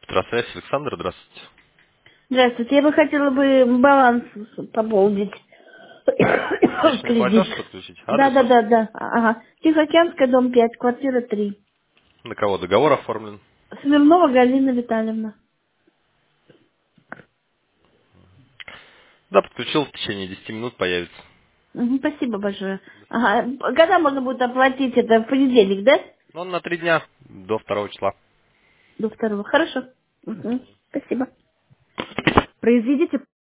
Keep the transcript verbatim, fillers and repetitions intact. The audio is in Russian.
Здравствуйте, Александр, здравствуйте. Здравствуйте, я бы хотела бы баланс пополнить. Личный Кредит. платеж подключить. Да, Адрес да, ваш? да, да. Ага. Тихоокеанская, дом пять, квартира три. На кого договор оформлен? Смирнова Галина Витальевна. Да, подключил, в течение десяти минут появится. Мгм, спасибо большое. Ага. Когда можно будет оплатить это? В понедельник, да? Ну, он на три дня, до второго числа. До второго. Хорошо. Мгм. Спасибо. Произведите